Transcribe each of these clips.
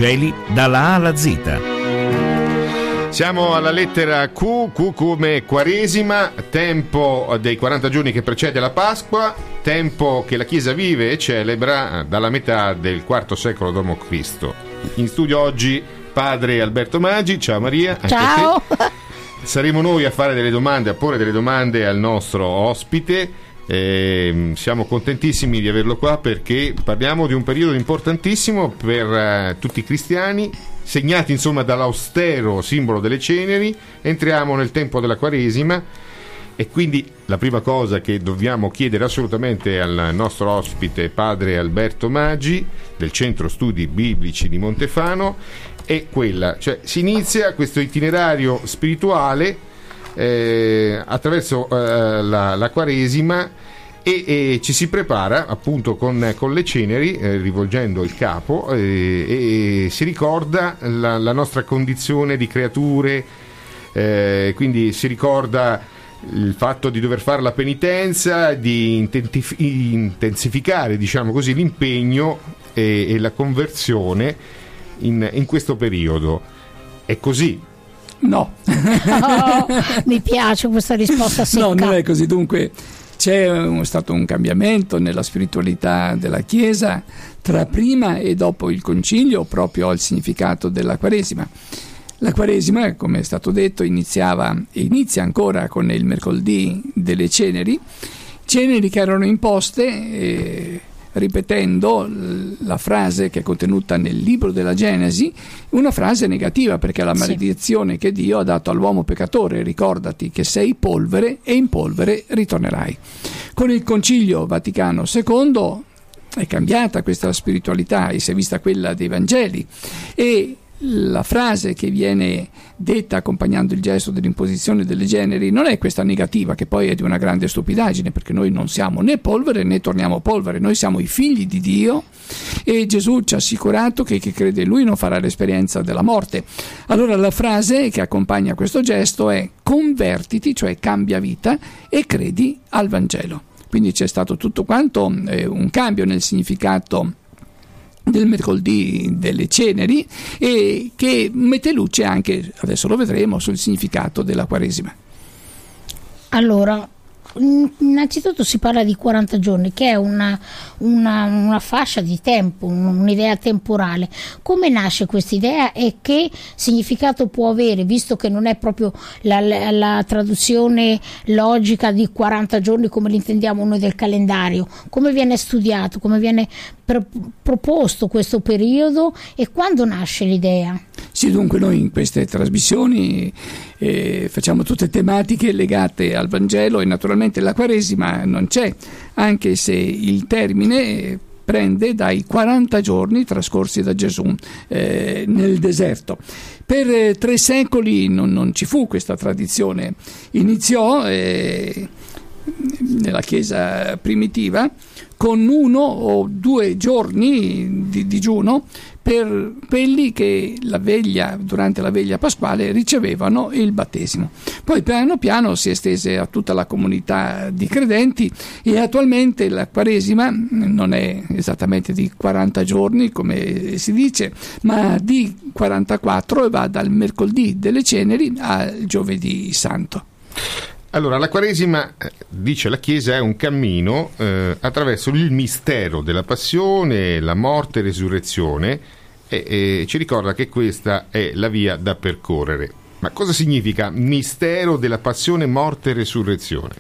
Vangeli dalla A alla Z. Siamo alla lettera Q come Quaresima, tempo dei 40 giorni che precede la Pasqua, tempo che la Chiesa vive e celebra dalla metà del IV secolo d.C. In studio oggi padre Alberto Maggi. Ciao Maria. Anche ciao. A te. Saremo noi a fare delle domande, a porre delle domande al nostro ospite. Siamo contentissimi di averlo qua perché parliamo di un periodo importantissimo per tutti i cristiani, segnati insomma dall'austero simbolo delle ceneri. Entriamo nel tempo della Quaresima e quindi la prima cosa che dobbiamo chiedere assolutamente al nostro ospite padre Alberto Maggi del Centro Studi Biblici di Montefano è quella, cioè si inizia questo itinerario spirituale attraverso la Quaresima e ci si prepara appunto con le ceneri, rivolgendo il capo, e si ricorda la nostra condizione di creature, quindi si ricorda il fatto di dover fare la penitenza, di intensificare, diciamo così, l'impegno e la conversione in questo periodo. È così? No. Oh, mi piace questa risposta secca. No, non è così. Dunque c'è stato un cambiamento nella spiritualità della Chiesa tra prima e dopo il Concilio, proprio al significato della Quaresima. La Quaresima, come è stato detto, inizia ancora con il mercoledì delle ceneri che erano imposte ripetendo la frase che è contenuta nel libro della Genesi, una frase negativa, perché la maledizione che Dio ha dato all'uomo peccatore: ricordati che sei polvere e in polvere ritornerai. Con il Concilio Vaticano II è cambiata questa spiritualità e si è vista quella dei Vangeli, e la frase che viene detta accompagnando il gesto dell'imposizione delle ceneri non è questa negativa, che poi è di una grande stupidaggine, perché noi non siamo né polvere né torniamo polvere, noi siamo i figli di Dio e Gesù ci ha assicurato che chi crede in Lui non farà l'esperienza della morte. Allora la frase che accompagna questo gesto è: convertiti, cioè cambia vita, e credi al Vangelo. Quindi c'è stato tutto quanto un cambio nel significato del mercoledì delle ceneri, e che mette luce anche, adesso lo vedremo, sul significato della Quaresima. Allora, innanzitutto si parla di 40 giorni, che è una fascia di tempo, un'idea temporale. Come nasce questa idea e che significato può avere, visto che non è proprio la traduzione logica di 40 giorni come l'intendiamo noi del calendario? Come viene studiato, come viene proposto questo periodo e quando nasce l'idea? Sì, dunque noi in queste trasmissioni facciamo tutte tematiche legate al Vangelo, e naturalmente la Quaresima non c'è, anche se il termine prende dai 40 giorni trascorsi da Gesù nel deserto. Per 3 secoli non ci fu questa tradizione. Iniziò nella Chiesa primitiva con 1 o 2 giorni di digiuno per quelli che durante la veglia pasquale ricevevano il battesimo. Poi piano piano si estese a tutta la comunità di credenti, e attualmente la Quaresima non è esattamente di 40 giorni come si dice, ma di 44, e va dal mercoledì delle ceneri al giovedì santo. Allora, la Quaresima, dice la Chiesa, è un cammino attraverso il mistero della passione, la morte e resurrezione, e ci ricorda che questa è la via da percorrere. Ma cosa significa mistero della passione, morte e resurrezione?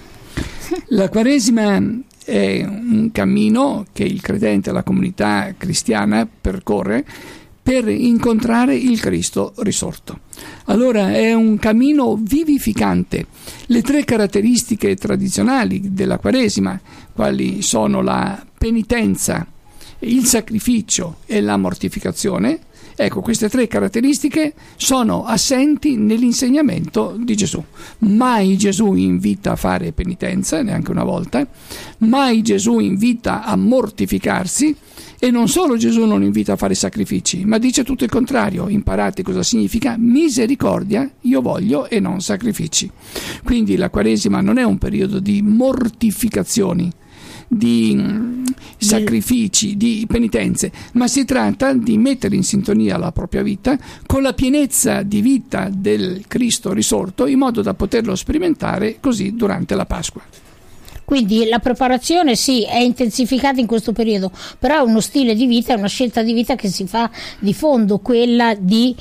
La Quaresima è un cammino che il credente, la comunità cristiana, percorre per incontrare il Cristo risorto. Allora è un cammino vivificante. Le 3 caratteristiche tradizionali della Quaresima, quali sono la penitenza, il sacrificio e la mortificazione, ecco, queste 3 caratteristiche sono assenti nell'insegnamento di Gesù. Mai Gesù invita a fare penitenza, neanche una volta, mai Gesù invita a mortificarsi, e non solo Gesù non invita a fare sacrifici, ma dice tutto il contrario. Imparate cosa significa misericordia, io voglio, e non sacrifici. Quindi la Quaresima non è un periodo di mortificazioni, di sacrifici, di penitenze, ma si tratta di mettere in sintonia la propria vita con la pienezza di vita del Cristo risorto, in modo da poterlo sperimentare così durante la Pasqua. Quindi la preparazione sì è intensificata in questo periodo, però è uno stile di vita, è una scelta di vita che si fa di fondo, quella di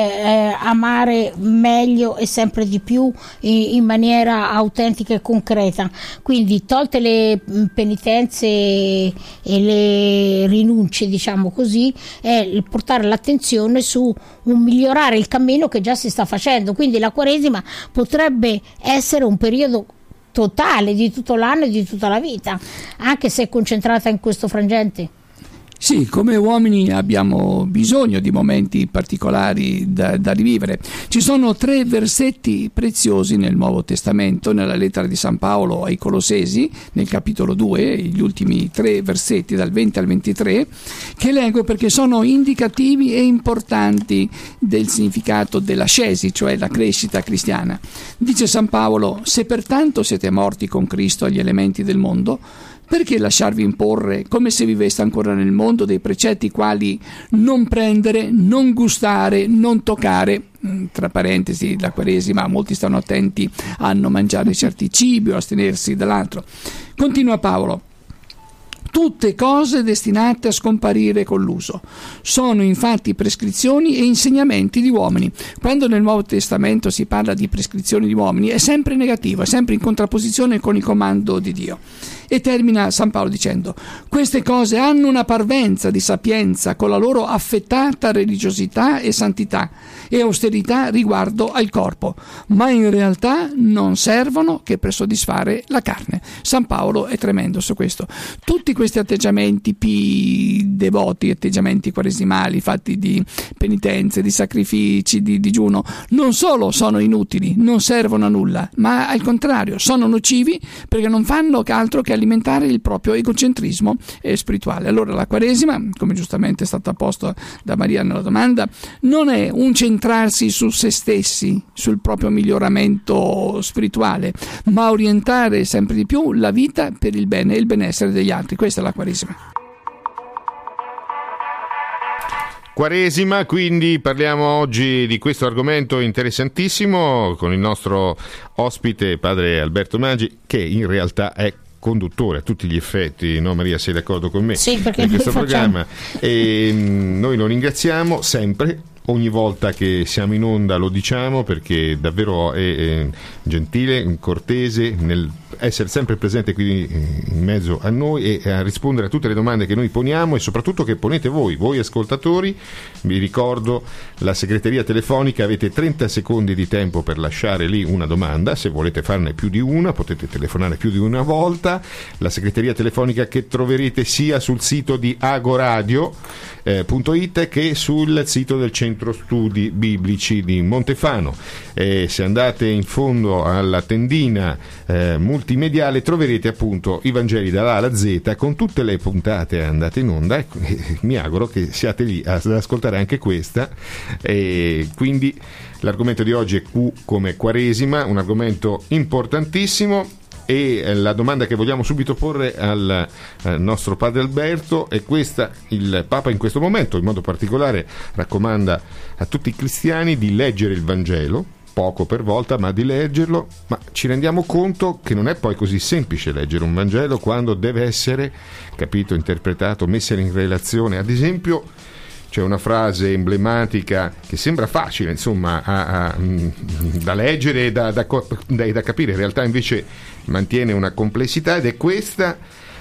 amare meglio e sempre di più in maniera autentica e concreta. Quindi tolte le penitenze e le rinunce, diciamo così, è portare l'attenzione su un migliorare il cammino che già si sta facendo. Quindi la Quaresima potrebbe essere un periodo totale di tutto l'anno e di tutta la vita, anche se è concentrata in questo frangente. Sì, come uomini abbiamo bisogno di momenti particolari da rivivere. Ci sono 3 versetti preziosi nel Nuovo Testamento, nella lettera di San Paolo ai Colossesi, nel capitolo 2, gli ultimi 3 versetti dal 20 al 23, che leggo perché sono indicativi e importanti del significato dell'ascesi, cioè la crescita cristiana. Dice San Paolo: se pertanto siete morti con Cristo agli elementi del mondo, perché lasciarvi imporre, come se viveste ancora nel mondo, dei precetti quali non prendere, non gustare, non toccare? Tra parentesi, la Quaresima, molti stanno attenti a non mangiare certi cibi o astenersi dall'altro. Continua Paolo: tutte cose destinate a scomparire con l'uso. Sono infatti prescrizioni e insegnamenti di uomini. Quando nel Nuovo Testamento si parla di prescrizioni di uomini è sempre negativo, è sempre in contrapposizione con il comando di Dio. E termina San Paolo dicendo: queste cose hanno una parvenza di sapienza con la loro affettata religiosità e santità e austerità riguardo al corpo, ma in realtà non servono che per soddisfare la carne. San Paolo è tremendo su questo. Tutti questi atteggiamenti devoti, atteggiamenti quaresimali fatti di penitenze, di sacrifici, di digiuno, non solo sono inutili, non servono a nulla, ma al contrario sono nocivi, perché non fanno altro che alimentare il proprio egocentrismo spirituale. Allora la Quaresima, come giustamente è stata posta da Maria nella domanda, non è un centrarsi su se stessi, sul proprio miglioramento spirituale, ma orientare sempre di più la vita per il bene e il benessere degli altri. Questa è la Quaresima. Quaresima, quindi parliamo oggi di questo argomento interessantissimo con il nostro ospite, padre Alberto Maggi, che in realtà è conduttore a tutti gli effetti, no Maria, sei d'accordo con me? Sì, perché in questo programma. E noi lo ringraziamo sempre, ogni volta che siamo in onda lo diciamo, perché davvero è gentile, cortese nel essere sempre presente qui in mezzo a noi e a rispondere a tutte le domande che noi poniamo e soprattutto che ponete voi ascoltatori. Vi ricordo la segreteria telefonica, avete 30 secondi di tempo per lasciare lì una domanda, se volete farne più di una potete telefonare più di una volta. La segreteria telefonica che troverete sia sul sito di agoradio.it che sul sito del Centro Studi Biblici di Montefano. Se andate in fondo alla tendina multimediale troverete appunto i Vangeli dalla A alla Z con tutte le puntate andate in onda e mi auguro che siate lì ad ascoltare anche questa. E quindi l'argomento di oggi è Q come Quaresima, un argomento importantissimo. E la domanda che vogliamo subito porre al nostro padre Alberto è questa: il Papa in questo momento in modo particolare raccomanda a tutti i cristiani di leggere il Vangelo, poco per volta, ma di leggerlo, ma ci rendiamo conto che non è poi così semplice leggere un Vangelo quando deve essere capito, interpretato, messo in relazione. Ad esempio c'è una frase emblematica che sembra facile, insomma, da leggere e da capire, in realtà invece mantiene una complessità, ed è questa.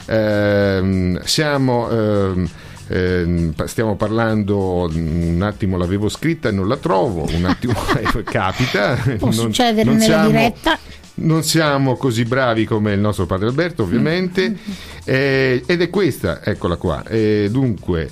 Stiamo parlando, un attimo l'avevo scritta e non la trovo, un attimo capita. Può succedere nella diretta. Non siamo così bravi come il nostro padre Alberto, ovviamente, ed è questa, eccola qua. Dunque,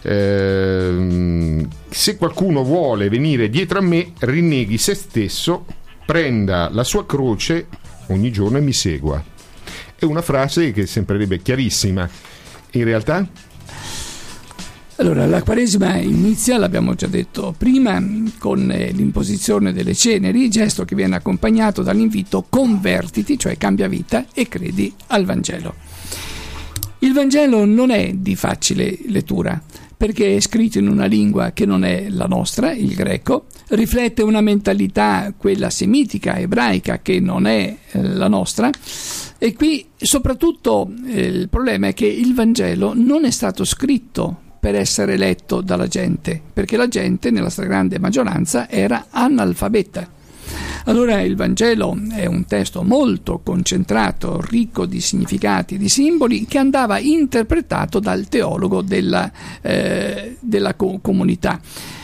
se qualcuno vuole venire dietro a me, rinneghi se stesso, prenda la sua croce ogni giorno e mi segua. È una frase che sembrerebbe chiarissima, in realtà. Allora, la Quaresima inizia, l'abbiamo già detto prima, con l'imposizione delle ceneri, gesto che viene accompagnato dall'invito convertiti, cioè cambia vita e credi al Vangelo. Il Vangelo non è di facile lettura, perché è scritto in una lingua che non è la nostra, il greco, riflette una mentalità, quella semitica, ebraica, che non è la nostra, e qui soprattutto il problema è che il Vangelo non è stato scritto per essere letto dalla gente, perché la gente nella stragrande maggioranza era analfabeta. Allora il Vangelo è un testo molto concentrato, ricco di significati, di simboli, che andava interpretato dal teologo della comunità.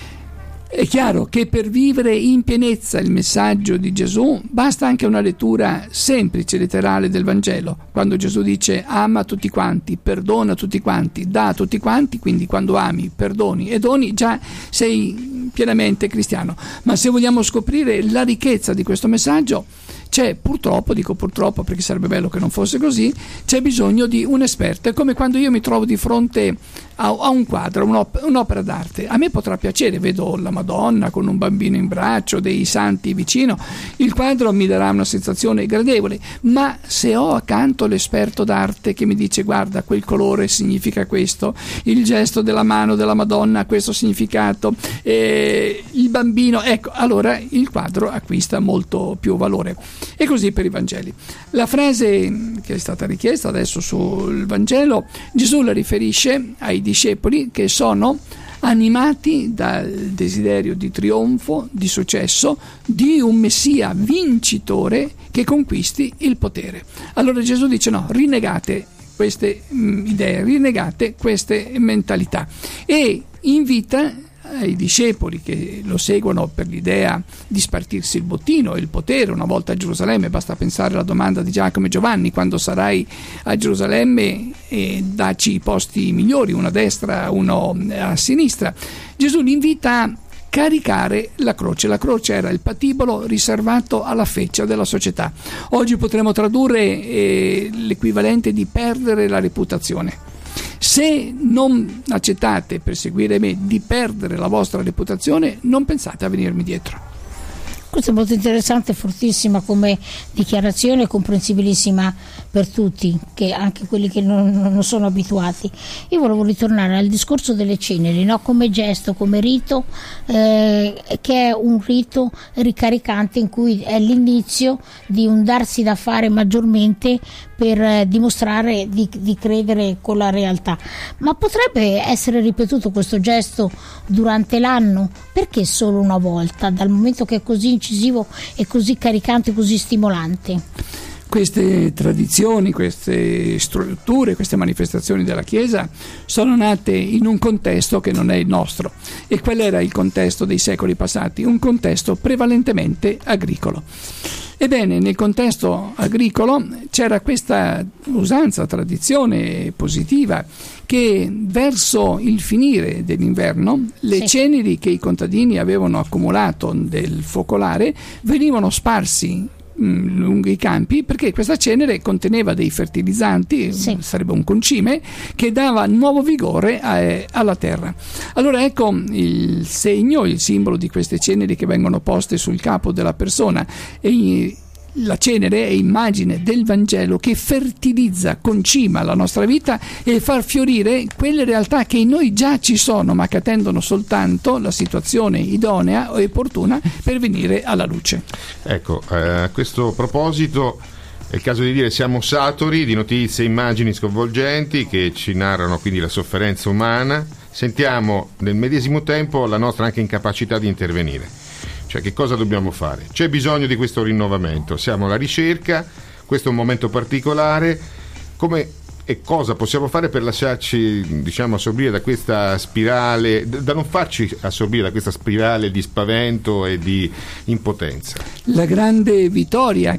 È chiaro che per vivere in pienezza il messaggio di Gesù basta anche una lettura semplice, letterale del Vangelo. Quando Gesù dice ama tutti quanti, perdona tutti quanti, dà a tutti quanti, quindi quando ami, perdoni e doni, già sei pienamente cristiano. Ma se vogliamo scoprire la ricchezza di questo messaggio, c'è purtroppo, dico purtroppo perché sarebbe bello che non fosse così, c'è bisogno di un esperto. È come quando io mi trovo di fronte a un quadro, un'opera d'arte. A me potrà piacere, vedo la Madonna con un bambino in braccio, dei santi vicino, il quadro mi darà una sensazione gradevole, ma se ho accanto l'esperto d'arte che mi dice guarda, quel colore significa questo, il gesto della mano della Madonna ha questo significato, il bambino, ecco, allora il quadro acquista molto più valore. E così per i Vangeli. La frase che è stata richiesta adesso sul Vangelo, Gesù la riferisce ai discepoli che sono animati dal desiderio di trionfo, di successo, di un Messia vincitore che conquisti il potere. Allora Gesù dice no, rinnegate queste idee, rinnegate queste mentalità, e invita ai discepoli che lo seguono per l'idea di spartirsi il bottino e il potere una volta a Gerusalemme. Basta pensare alla domanda di Giacomo e Giovanni: quando sarai a Gerusalemme dacci i posti migliori, uno a destra, uno a sinistra. Gesù li invita a caricare la croce. La croce era il patibolo riservato alla feccia della società. Oggi potremmo tradurre l'equivalente di perdere la reputazione. Se non accettate per seguire me di perdere la vostra reputazione, non pensate a venirmi dietro. Questo è molto interessante, fortissima come dichiarazione, comprensibilissima per tutti, che anche quelli che non sono abituati. Io volevo ritornare al discorso delle ceneri, no? Come gesto, come rito, che è un rito ricaricante in cui è l'inizio di un darsi da fare maggiormente per dimostrare di credere con la realtà. Ma potrebbe essere ripetuto questo gesto durante l'anno? Perché solo una volta, dal momento che è così incisivo e così caricante, così stimolante? Queste tradizioni, queste strutture, queste manifestazioni della Chiesa sono nate in un contesto che non è il nostro. E qual era il contesto dei secoli passati? Un contesto prevalentemente agricolo. Ebbene, nel contesto agricolo c'era questa usanza, tradizione positiva, che verso il finire dell'inverno le ceneri che i contadini avevano accumulato del focolare venivano sparsi lungo i campi, perché questa cenere conteneva dei fertilizzanti, sarebbe un concime, che dava nuovo vigore alla terra. Allora ecco il segno, il simbolo di queste ceneri che vengono poste sul capo della persona. E la cenere è immagine del Vangelo che fertilizza, concima la nostra vita e fa fiorire quelle realtà che in noi già ci sono, ma che attendono soltanto la situazione idonea e opportuna per venire alla luce. Ecco, a questo proposito è il caso di dire siamo saturi di notizie e immagini sconvolgenti che ci narrano quindi la sofferenza umana. Sentiamo nel medesimo tempo la nostra anche incapacità di intervenire. Cioè, che cosa dobbiamo fare? C'è bisogno di questo rinnovamento, siamo alla ricerca, questo è un momento particolare. Come e cosa possiamo fare per lasciarci, diciamo, assorbire da questa spirale, da non farci assorbire da questa spirale di spavento e di impotenza? La grande vittoria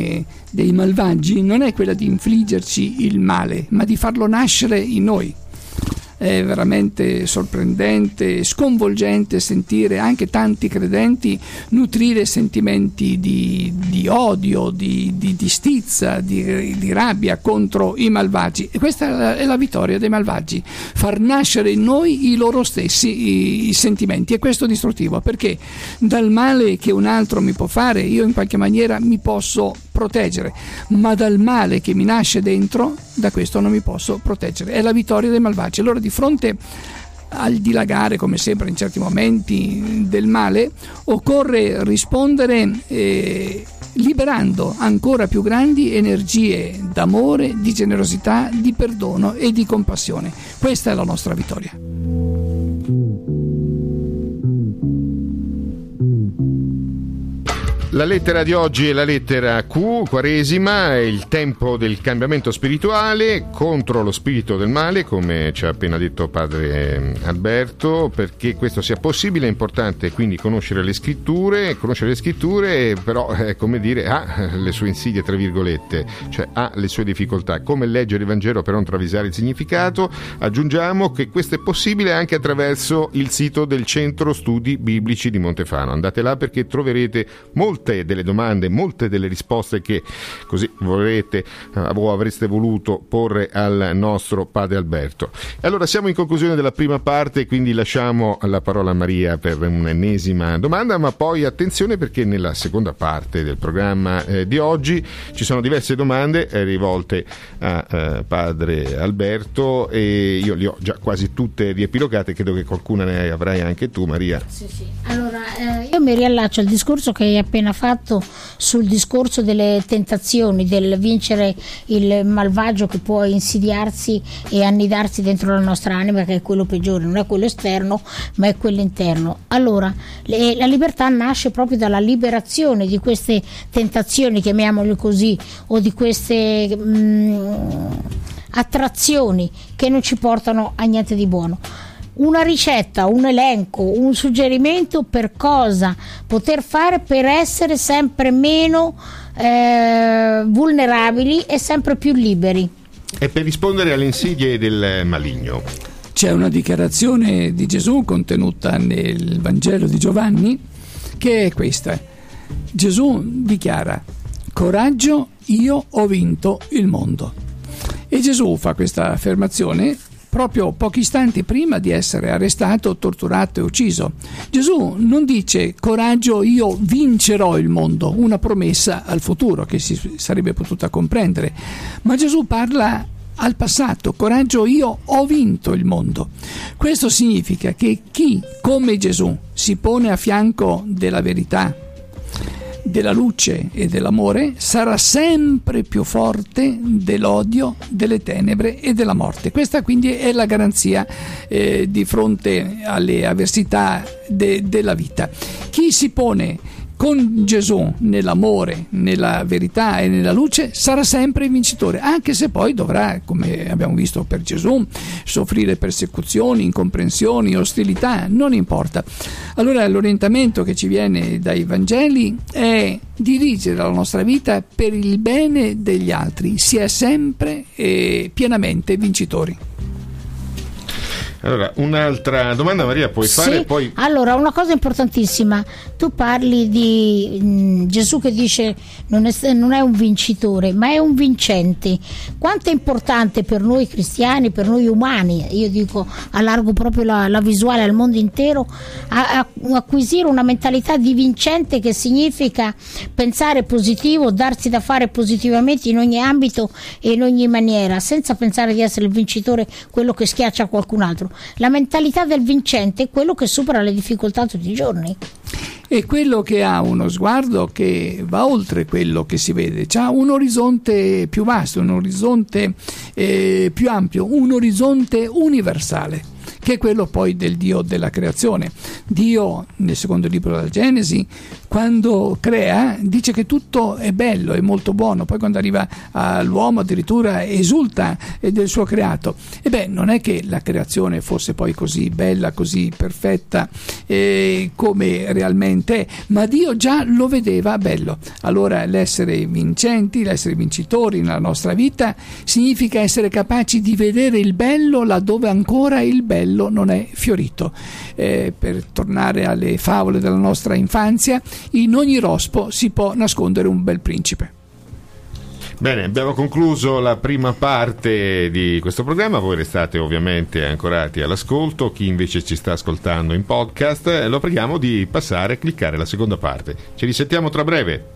dei malvagi non è quella di infliggerci il male, ma di farlo nascere in noi. è veramente sorprendente, sconvolgente sentire anche tanti credenti nutrire sentimenti di odio, di stizza, di rabbia contro i malvagi, e questa è la vittoria dei malvagi, far nascere in noi i loro stessi i sentimenti, e questo è distruttivo, perché dal male che un altro mi può fare io in qualche maniera mi posso proteggere, ma dal male che mi nasce dentro, da questo non mi posso proteggere. È la vittoria dei malvagi. Allora, di fronte al dilagare, come sempre in certi momenti, del male, occorre rispondere liberando ancora più grandi energie d'amore, di generosità, di perdono e di compassione. Questa è la nostra vittoria. La lettera di oggi è la lettera Q, Quaresima, è il tempo del cambiamento spirituale contro lo spirito del male, come ci ha appena detto padre Alberto. Perché questo sia possibile è importante quindi conoscere le scritture, però come dire, ha le sue insidie, tra virgolette, cioè ha le sue difficoltà. Come leggere il Vangelo per non travisare il significato? Aggiungiamo che questo è possibile anche attraverso il sito del Centro Studi Biblici di Montefano. Andate là perché troverete molte delle domande, molte delle risposte che così vorrete o avreste voluto porre al nostro padre Alberto. E allora siamo in conclusione della prima parte, quindi lasciamo la parola a Maria per un'ennesima domanda, ma poi attenzione, perché nella seconda parte del programma di oggi ci sono diverse domande rivolte a padre Alberto, e io li ho già quasi tutte riepilogate, credo che qualcuna ne avrai anche tu, Maria. Sì. Allora, io mi riallaccio al discorso che hai appena fatto sul discorso delle tentazioni, del vincere il malvagio che può insidiarsi e annidarsi dentro la nostra anima, che è quello peggiore, non è quello esterno ma è quello interno. Allora, la libertà nasce proprio dalla liberazione di queste tentazioni, chiamiamole così, o di queste attrazioni che non ci portano a niente di buono. Una ricetta, un elenco, un suggerimento per cosa poter fare per essere sempre meno vulnerabili e sempre più liberi. E per rispondere alle insidie del maligno. C'è una dichiarazione di Gesù contenuta nel Vangelo di Giovanni che è questa. Gesù dichiara: coraggio, io ho vinto il mondo. E Gesù fa questa affermazione proprio pochi istanti prima di essere arrestato, torturato e ucciso. Gesù non dice coraggio, io vincerò il mondo, una promessa al futuro che si sarebbe potuta comprendere, ma Gesù parla al passato: coraggio, io ho vinto il mondo. Questo significa che chi come Gesù si pone a fianco della verità, della luce e dell'amore sarà sempre più forte dell'odio, delle tenebre e della morte. Questa quindi è la garanzia di fronte alle avversità della vita. Chi si pone con Gesù nell'amore, nella verità e nella luce sarà sempre il vincitore, anche se poi dovrà, come abbiamo visto per Gesù, soffrire persecuzioni, incomprensioni, ostilità, non importa. Allora l'orientamento che ci viene dai Vangeli è dirigere la nostra vita per il bene degli altri, si è sempre e pienamente vincitori. Allora, un'altra domanda, Maria, puoi fare? Sì. Poi... Allora, una cosa importantissima, tu parli di Gesù che dice non è un vincitore, ma è un vincente. Quanto è importante per noi cristiani, per noi umani, io dico, allargo proprio la visuale al mondo intero, acquisire una mentalità di vincente, che significa pensare positivo, darsi da fare positivamente in ogni ambito e in ogni maniera, senza pensare di essere il vincitore, quello che schiaccia qualcun altro. La mentalità del vincente è quello che supera le difficoltà tutti i giorni. È quello che ha uno sguardo che va oltre quello che si vede, c'ha un orizzonte più vasto, un orizzonte più ampio, un orizzonte universale, che è quello poi del Dio della creazione. Dio, nel secondo libro della Genesi, quando crea dice che tutto è bello, è molto buono, poi quando arriva all'uomo addirittura esulta del suo creato. Non è che la creazione fosse poi così bella, così perfetta come realmente è, ma Dio già lo vedeva bello. Allora l'essere vincenti, l'essere vincitori nella nostra vita significa essere capaci di vedere il bello laddove ancora il bello non è fiorito. Per tornare alle favole della nostra infanzia, in ogni rospo si può nascondere un bel principe. Bene, abbiamo concluso la prima parte di questo programma, voi restate ovviamente ancorati all'ascolto, chi invece ci sta ascoltando in podcast lo preghiamo di passare e cliccare la seconda parte. Ci risentiamo tra breve.